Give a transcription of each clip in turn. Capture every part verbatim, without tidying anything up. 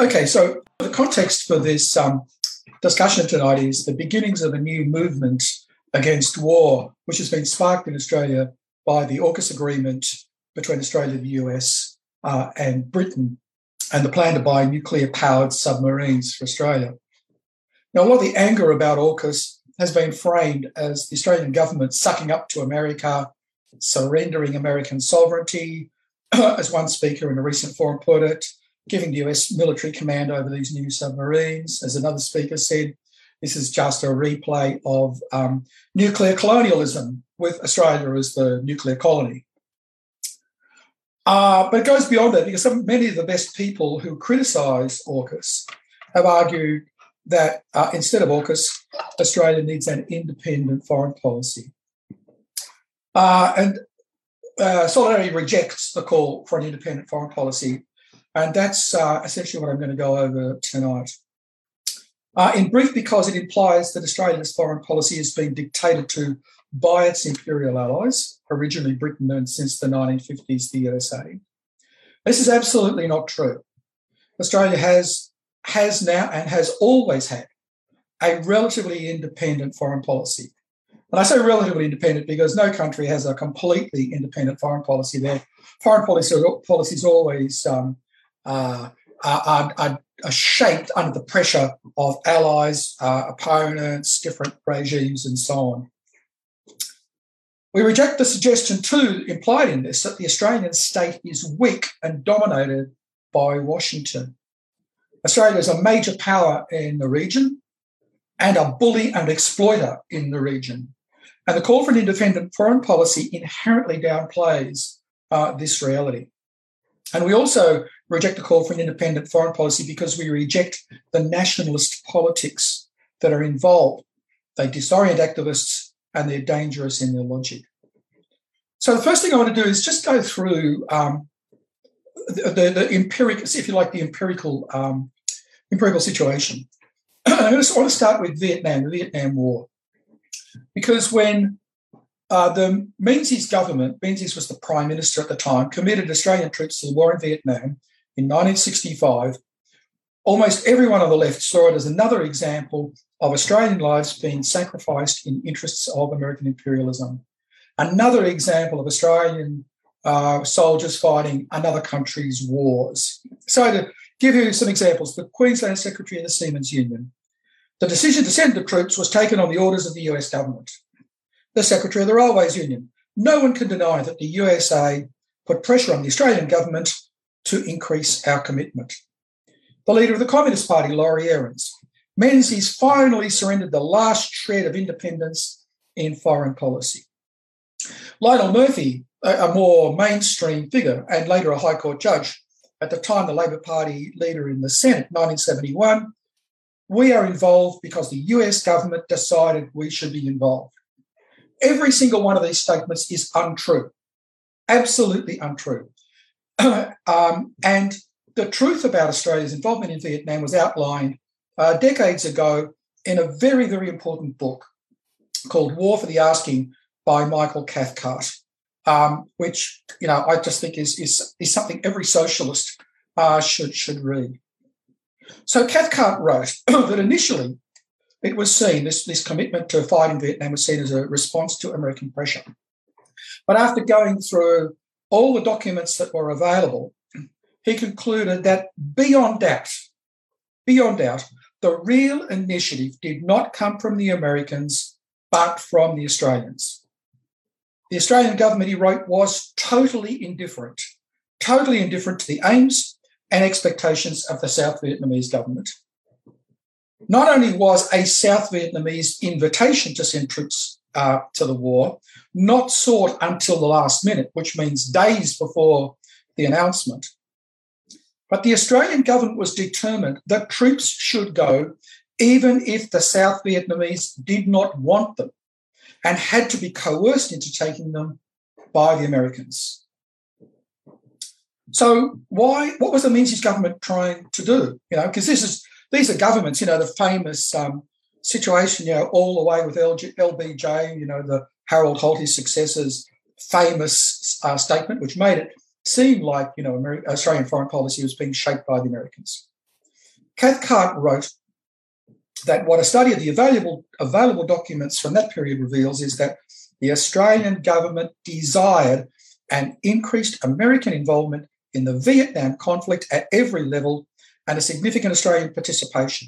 Okay, so the context for this um, discussion tonight is the beginnings of a new movement against war, which has been sparked in Australia by the AUKUS agreement between Australia, the U S uh, and Britain, and the plan to buy nuclear-powered submarines for Australia. Now, a lot of the anger about AUKUS has been framed as the Australian government sucking up to America, surrendering American sovereignty, as one speaker in a recent forum put it, giving the U S military command over these new submarines. As another speaker said, this is just a replay of um, nuclear colonialism with Australia as the nuclear colony. Uh, but it goes beyond that because some, many of the best people who criticise AUKUS have argued that uh, instead of AUKUS, Australia needs an independent foreign policy. Uh, and uh, Solidarity rejects the call for an independent foreign policy, and that's uh, essentially what I'm going to go over tonight. Uh, in brief, because it implies that Australia's foreign policy is being dictated to by its imperial allies, originally Britain and since the nineteen fifties the U S A. This is absolutely not true. Australia has, has now and has always had a relatively independent foreign policy. And I say relatively independent because no country has a completely independent foreign policy. Their foreign policy, policies always um, uh, are, are, are shaped under the pressure of allies, uh, opponents, different regimes, and so on. We reject the suggestion too, implied in this, that the Australian state is weak and dominated by Washington. Australia is a major power in the region and a bully and exploiter in the region. And the call for an independent foreign policy inherently downplays uh, this reality. And we also reject the call for an independent foreign policy because we reject the nationalist politics that are involved. They disorient activists and they're dangerous in their logic. So the first thing I want to do is just go through um, the, the, the empirical, if you like, the empirical um, empirical situation. I want to start with Vietnam, the Vietnam War, because when uh, the Menzies government, Menzies was the Prime Minister at the time, committed Australian troops to the war in Vietnam in nineteen sixty-five, almost everyone on the left saw it as another example of Australian lives being sacrificed in interests of American imperialism. Another example of Australian uh, soldiers fighting another country's wars. So to give you some examples, the Queensland Secretary of the Seamen's Union. The decision to send the troops was taken on the orders of the U S government. The Secretary of the Railways Union. No one can deny that the U S A put pressure on the Australian government to increase our commitment. The leader of the Communist Party, Laurie Ahrens. Menzies finally surrendered the last shred of independence in foreign policy. Lionel Murphy, a more mainstream figure and later a High Court judge, at the time the Labor Party leader in the Senate, nineteen seventy-one, we are involved because the U S government decided we should be involved. Every single one of these statements is untrue, absolutely untrue. um, and the truth about Australia's involvement in Vietnam was outlined uh, decades ago in a very, very important book called War for the Asking by Michael Cathcart, um, which, you know, I just think is, is, is something every socialist uh, should, should read. So Cathcart wrote that initially it was seen, this, this commitment to fight in Vietnam was seen as a response to American pressure. But after going through all the documents that were available, he concluded that beyond doubt, beyond doubt, the real initiative did not come from the Americans, but from the Australians. The Australian government, he wrote, was totally indifferent, totally indifferent to the aims and expectations of the South Vietnamese government. Not only was a South Vietnamese invitation to send troops uh, to the war not sought until the last minute, which means days before the announcement, but the Australian government was determined that troops should go even if the South Vietnamese did not want them and had to be coerced into taking them by the Americans. So why? What was the Menzies government trying to do? You know, because this is these are governments. You know, the famous um, situation. You know, all the way with L B J. You know, the Harold Holt, his successor's famous uh, statement, which made it seem like you know Ameri- Australian foreign policy was being shaped by the Americans. Cathcart wrote that what a study of the available, available documents from that period reveals is that the Australian government desired an increased American involvement in the Vietnam conflict at every level and a significant Australian participation.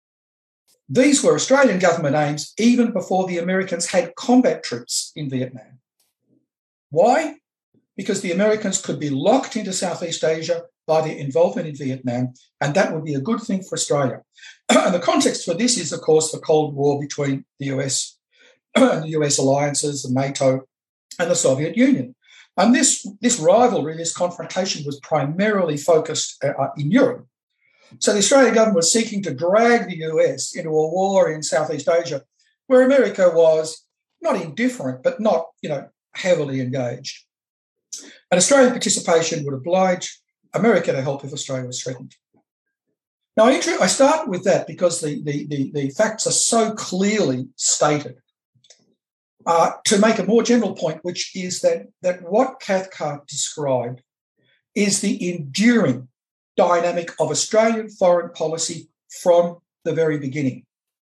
These were Australian government aims even before the Americans had combat troops in Vietnam. Why? Because the Americans could be locked into Southeast Asia by their involvement in Vietnam, and that would be a good thing for Australia. And the context for this is, of course, the Cold War between the U S and the U S alliances, the NATO, and the Soviet Union. And this, this rivalry, this confrontation was primarily focused uh, in Europe. So the Australian government was seeking to drag the U S into a war in Southeast Asia, where America was not indifferent, but not, you know, heavily engaged. And Australian participation would oblige America to help if Australia was threatened. Now, I, I start with that because the, the, the, the facts are so clearly stated. Uh, to make a more general point, which is that, that what Cathcart described is the enduring dynamic of Australian foreign policy from the very beginning,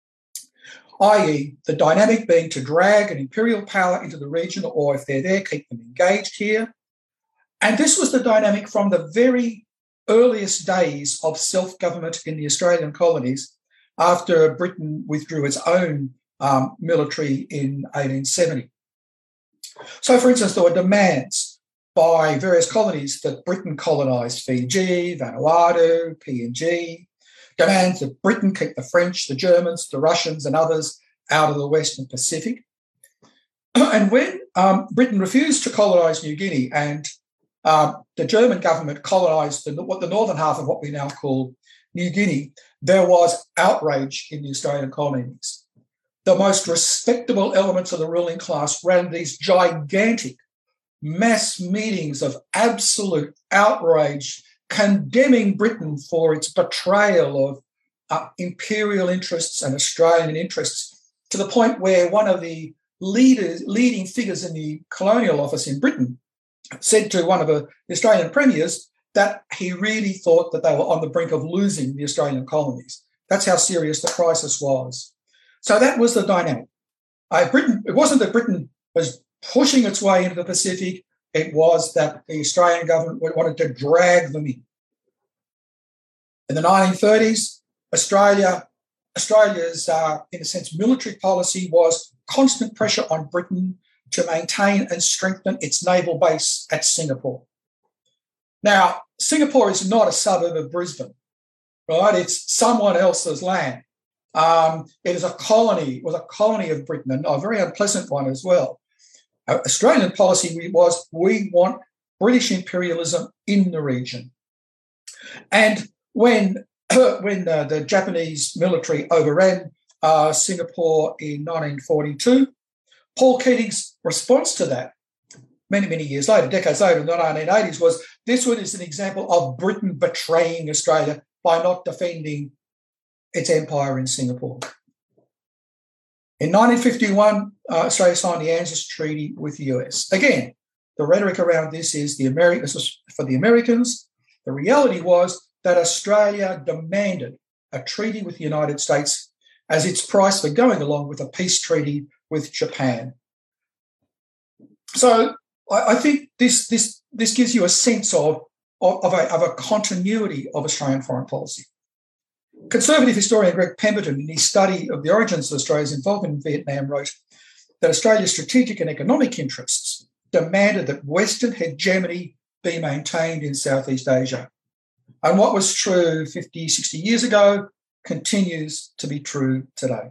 that is the dynamic being to drag an imperial power into the region, or if they're there, keep them engaged here. And this was the dynamic from the very earliest days of self-government in the Australian colonies after Britain withdrew its own um, military in eighteen seventy. So, for instance, there were demands by various colonies that Britain colonise Fiji, Vanuatu, P N G, demands that Britain keep the French, the Germans, the Russians and others out of the Western Pacific. And when um, Britain refused to colonise New Guinea and um, the German government colonised the, what the northern half of what we now call New Guinea, there was outrage in the Australian colonies. The most respectable elements of the ruling class ran these gigantic mass meetings of absolute outrage, condemning Britain for its betrayal of uh, imperial interests and Australian interests, to the point where one of the leaders, leading figures in the Colonial Office in Britain said to one of the Australian premiers that he really thought that they were on the brink of losing the Australian colonies. That's how serious the crisis was. So that was the dynamic. Uh, Britain, it wasn't that Britain was pushing its way into the Pacific, it was that the Australian government wanted to drag them in. In the nineteen thirties, Australia, Australia's, uh, in a sense, military policy was constant pressure on Britain to maintain and strengthen its naval base at Singapore. Now, Singapore is not a suburb of Brisbane, right? It's someone else's land. Um, it is a colony, it was a colony of Britain, and a very unpleasant one as well. Our Australian policy was we want British imperialism in the region. And when, when uh, the Japanese military overran uh, Singapore in nineteen forty-two, Paul Keating's response to that, many, many years later, decades later, in the nineteen eighties, was this one is an example of Britain betraying Australia by not defending its empire in Singapore. In nineteen fifty-one, uh, Australia signed the ANZUS Treaty with the U S. Again, the rhetoric around this is the Ameri- this was for the Americans. The reality was that Australia demanded a treaty with the United States as its price for going along with a peace treaty with Japan. So I, I think this, this, this gives you a sense of, of, of, a, of a continuity of Australian foreign policy. Conservative historian Greg Pemberton, in his study of the origins of Australia's involvement in Vietnam, wrote that Australia's strategic and economic interests demanded that Western hegemony be maintained in Southeast Asia. And what was true fifty, sixty years ago continues to be true today.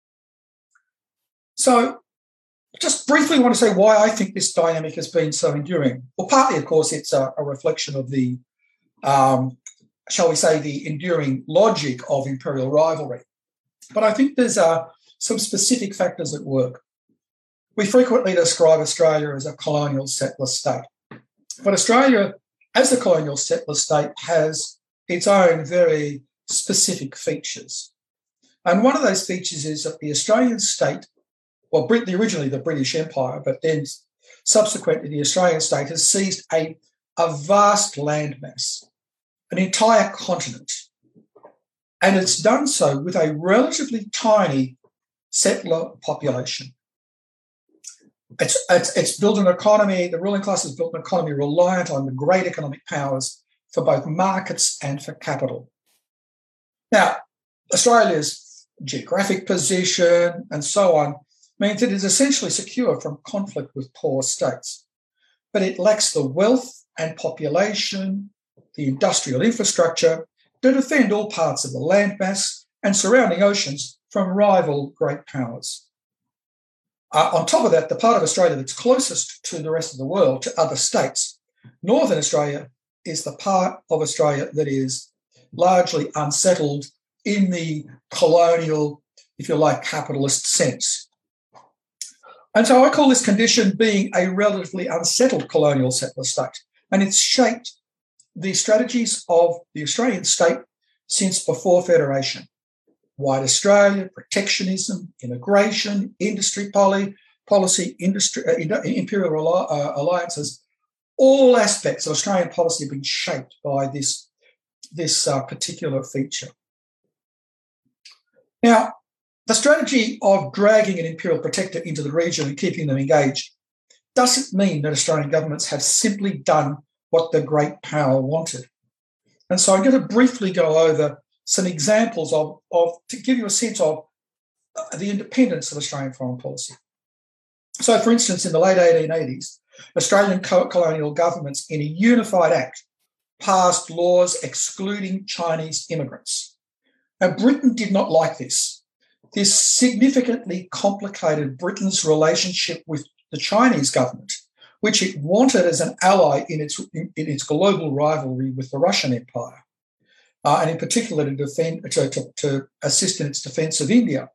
So just briefly want to say why I think this dynamic has been so enduring. Well, partly, of course, it's a, a reflection of the um, shall we say, the enduring logic of imperial rivalry. But I think there's uh, some specific factors at work. We frequently describe Australia as a colonial settler state. But Australia, as a colonial settler state, has its own very specific features. And one of those features is that the Australian state, well, Britain, originally the British Empire, but then subsequently the Australian state has seized a, a vast landmass, an entire continent, And it's done so with a relatively tiny settler population. It's, it's, it's built an economy, the ruling class has built an economy reliant on the great economic powers for both markets and for capital. Now, Australia's geographic position and so on means it is essentially secure from conflict with poor states, but it lacks the wealth and population, the industrial infrastructure to defend all parts of the landmass and surrounding oceans from rival great powers. Uh, on top of that, the part of Australia that's closest to the rest of the world, to other states, Northern Australia is the part of Australia that is largely unsettled in the colonial, if you like, capitalist sense. And so I call this condition being a relatively unsettled colonial settler state, and it's shaped the strategies of the Australian state since before Federation. White Australia, protectionism, immigration, industry poly, policy, industry, uh, imperial uh, alliances, all aspects of Australian policy have been shaped by this, this uh, particular feature. Now, the strategy of dragging an imperial protector into the region and keeping them engaged doesn't mean that Australian governments have simply done what the great power wanted. And so I'm going to briefly go over some examples of, of to give you a sense of the independence of Australian foreign policy. So, for instance, in the late eighteen eighties, Australian colonial governments, in a unified act, passed laws excluding Chinese immigrants. Now, Britain did not like this. This significantly complicated Britain's relationship with the Chinese government, which it wanted as an ally in its, in, in its global rivalry with the Russian Empire, uh, and in particular to, defend, to, to, to assist in its defence of India.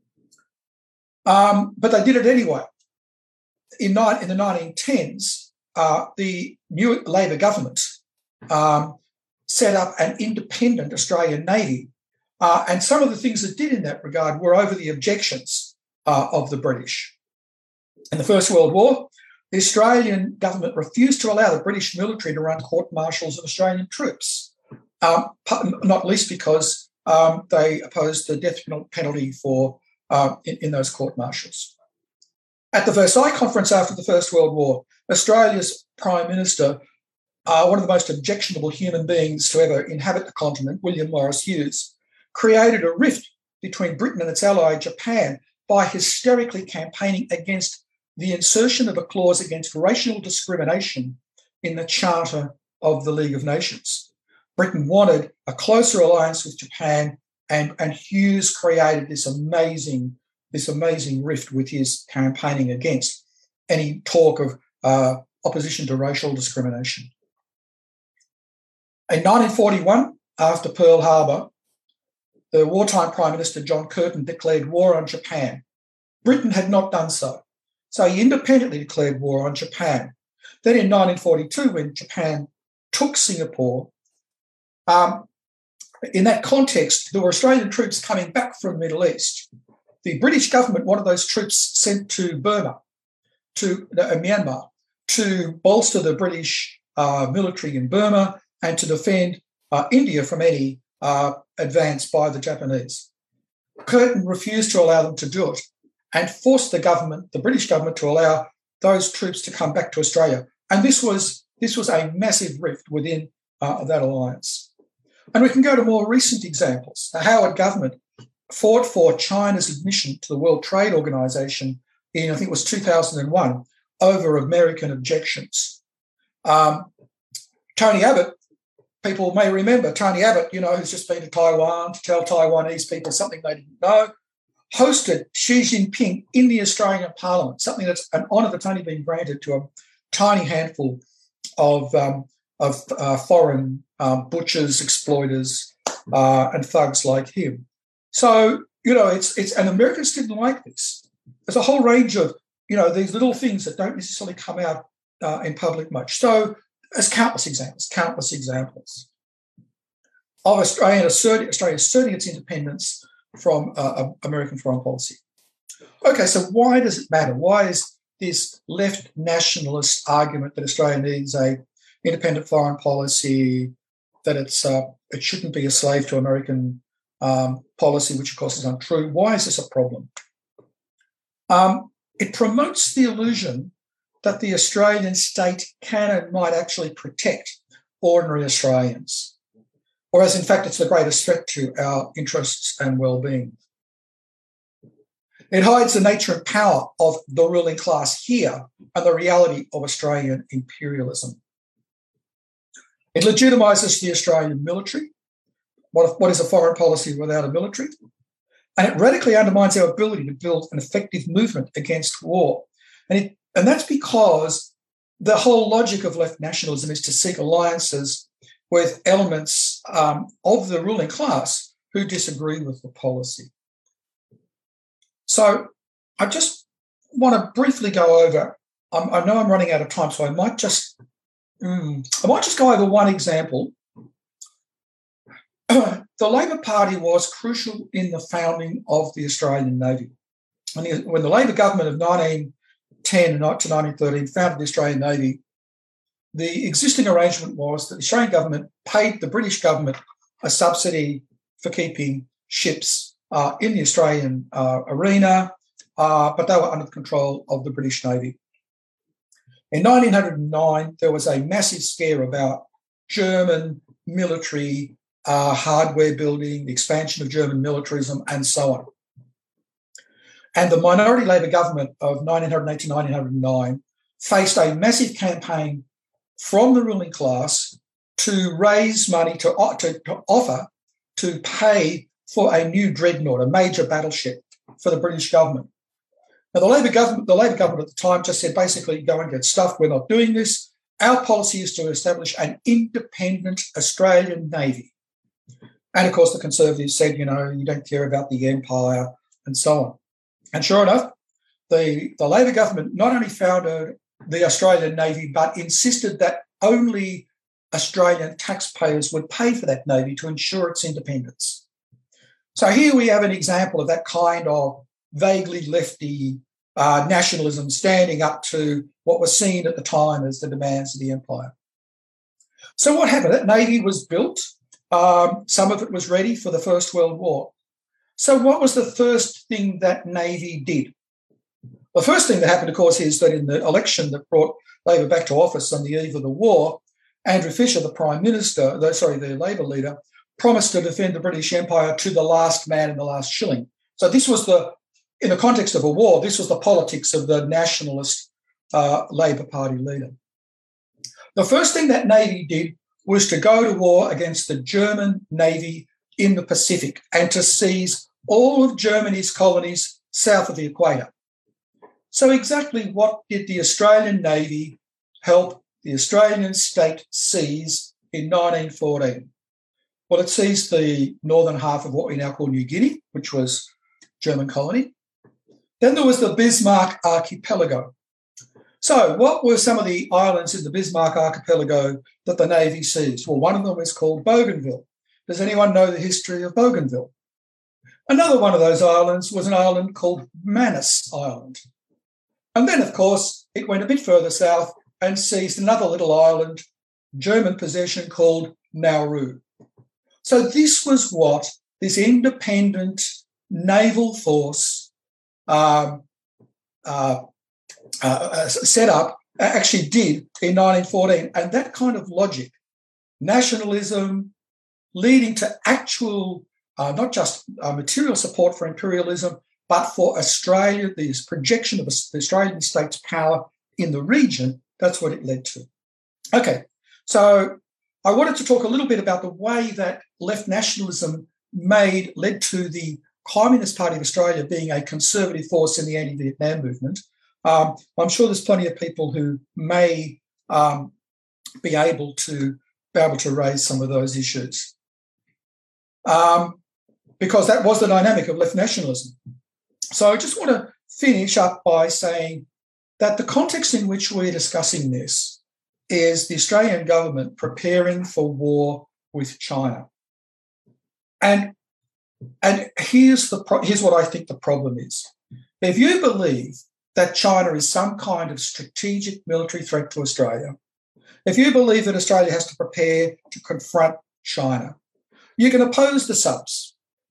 Um, but they did it anyway. In, in the nineteen tens, uh, the new Labor government um, set up an independent Australian Navy, uh, and some of the things it did in that regard were over the objections uh, of the British. In the First World War, the Australian government refused to allow the British military to run court-martials of Australian troops, um, not least because um, they opposed the death penalty for uh, in, in those court-martials. At the Versailles Conference after the First World War, Australia's Prime Minister, uh, one of the most objectionable human beings to ever inhabit the continent, William Morris Hughes, created a rift between Britain and its ally Japan by hysterically campaigning against the insertion of a clause against racial discrimination in the Charter of the League of Nations. Britain wanted a closer alliance with Japan, and, and Hughes created this amazing, this amazing rift with his campaigning against any talk of uh, opposition to racial discrimination. In nineteen forty-one, after Pearl Harbor, the wartime Prime Minister John Curtin declared war on Japan. Britain had not done so. So he independently declared war on Japan. Then in nineteen forty-two, when Japan took Singapore, um, in that context, there were Australian troops coming back from the Middle East. The British government wanted those troops sent to Burma, to uh, Myanmar, to bolster the British uh, military in Burma and to defend uh, India from any uh, advance by the Japanese. Curtin refused to allow them to do it and forced the government, the British government, to allow those troops to come back to Australia. And this was, this was a massive rift within uh, that alliance. And we can go to more recent examples. The Howard government fought for China's admission to the World Trade Organization in, I think it was two thousand one, over American objections. Um, Tony Abbott, people may remember, Tony Abbott, you know, who's just been to Taiwan to tell Taiwanese people something they didn't know, hosted Xi Jinping in the Australian Parliament, something that's an honour that's only been granted to a tiny handful of, um, of uh, foreign um, butchers, exploiters, uh, and thugs like him. So, you know, it's it's and Americans didn't like this. There's a whole range of, you know, these little things that don't necessarily come out uh, in public much. So there's countless examples, countless examples of Australia asserting, Australia asserting its independence from uh, American foreign policy. Okay, so why does it matter? Why is this left nationalist argument that Australia needs a independent foreign policy, that it's uh, it shouldn't be a slave to American um, policy, which of course is untrue. Why is this a problem? Um, it promotes the illusion that the Australian state can and might actually protect ordinary Australians, whereas in fact it's the greatest threat to our interests and well-being. It hides the nature and power of the ruling class here and the reality of Australian imperialism. It legitimises the Australian military. What, what is a foreign policy without a military? And it radically undermines our ability to build an effective movement against war. And, it, and that's because the whole logic of left nationalism is to seek alliances with elements um, of the ruling class who disagree with the policy. So I just want to briefly go over, I'm, I know I'm running out of time, so I might just, mm, I might just go over one example. The Labor Party was crucial in the founding of the Australian Navy. When the, when the Labor government of nineteen ten to nineteen thirteen founded the Australian Navy, the existing arrangement was that the Australian government paid the British government a subsidy for keeping ships uh, in the Australian uh, arena, uh, but they were under the control of the British Navy. In nineteen oh nine, there was a massive scare about German military Uh, hardware building, the expansion of German militarism, and so on. And the minority Labor government of nineteen oh eight to nineteen oh nine faced a massive campaign from the ruling class to raise money to, to, to offer to pay for a new dreadnought, a major battleship for the British government. Now, the Labor government, the Labor government at the time just said, basically, go and get stuffed. We're not doing this. Our policy is to establish an independent Australian Navy. And, of course, the Conservatives said, you know, you don't care about the empire and so on. And sure enough, the, the Labor government not only founded the Australian Navy but insisted that only Australian taxpayers would pay for that Navy to ensure its independence. So here we have an example of that kind of vaguely lefty uh, nationalism standing up to what was seen at the time as the demands of the empire. So what happened? That Navy was built. Um, some of it was ready for the First World War. So what was the first thing that Navy did? The first thing that happened, of course, is that in the election that brought Labor back to office on the eve of the war, Andrew Fisher, the Prime Minister, the, sorry, the Labor leader, promised to defend the British Empire to the last man and the last shilling. So this was the, in the context of a war, this was the politics of the nationalist uh, Labor Party leader. The first thing that Navy did was to go to war against the German Navy in the Pacific and to seize all of Germany's colonies south of the equator. So exactly what did the Australian Navy help the Australian state seize in nineteen fourteen? Well, it seized the northern half of what we now call New Guinea, which was German colony. Then there was the Bismarck Archipelago. So what were some of the islands in the Bismarck Archipelago that the Navy seized? Well, one of them is called Bougainville. Does anyone know the history of Bougainville? Another one of those islands was an island called Manus Island. And then, of course, it went a bit further south and seized another little island, German possession, called Nauru. So this was what this independent naval force um, uh, uh, set up actually did in nineteen fourteen. And that kind of logic, nationalism leading to actual, uh, not just uh, material support for imperialism, but for Australia, the projection of the Australian state's power in the region, that's what it led to. Okay, so I wanted to talk a little bit about the way that left nationalism made led to the Communist Party of Australia being a conservative force in the anti-Vietnam movement. Um, I'm sure there's plenty of people who may um, be able to be able to raise some of those issues, um, because that was the dynamic of left nationalism. So I just want to finish up by saying that the context in which we're discussing this is the Australian government preparing for war with China. And, and here's, the pro- here's what I think the problem is. If you believe that China is some kind of strategic military threat to Australia, if you believe that Australia has to prepare to confront China, you can oppose the subs.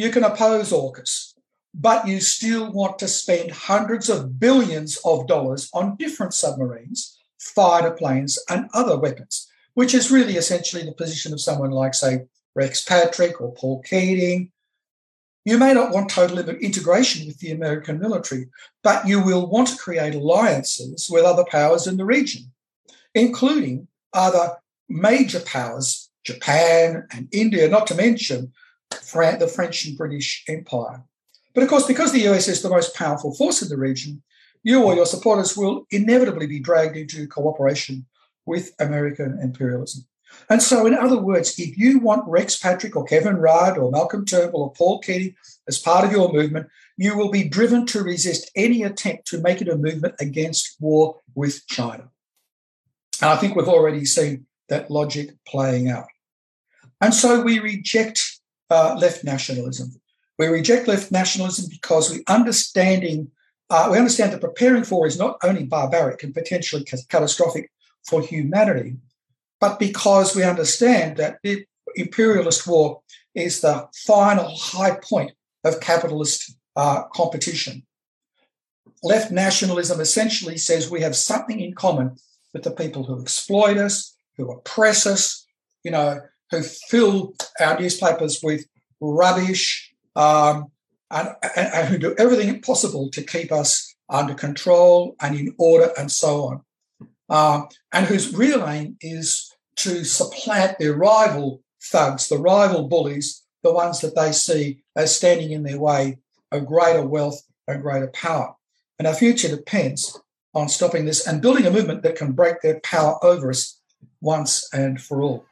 you can oppose AUKUS, but you still want to spend hundreds of billions of dollars on different submarines, fighter planes, and other weapons, which is really essentially the position of someone like, say, Rex Patrick or Paul Keating. You may not want total integration with the American military, but you will want to create alliances with other powers in the region, including other major powers, Japan and India, not to mention the French and British Empire. But of course, because the U S is the most powerful force in the region, you or your supporters will inevitably be dragged into cooperation with American imperialism. And so, in other words, if you want Rex Patrick or Kevin Rudd or Malcolm Turnbull or Paul Keating as part of your movement, you will be driven to resist any attempt to make it a movement against war with China. And I think we've already seen that logic playing out. And so we reject uh, left nationalism. We reject left nationalism because we understanding uh, we understand that preparing for is not only barbaric and potentially catastrophic for humanity, but because we understand that the imperialist war is the final high point of capitalist uh, competition. Left nationalism essentially says we have something in common with the people who exploit us, who oppress us, you know, who fill our newspapers with rubbish, um, and, and, and who do everything possible to keep us under control and in order and so on, uh, and whose real aim is to supplant their rival thugs, the rival bullies, the ones that they see as standing in their way of greater wealth and greater power. And our future depends on stopping this and building a movement that can break their power over us once and for all.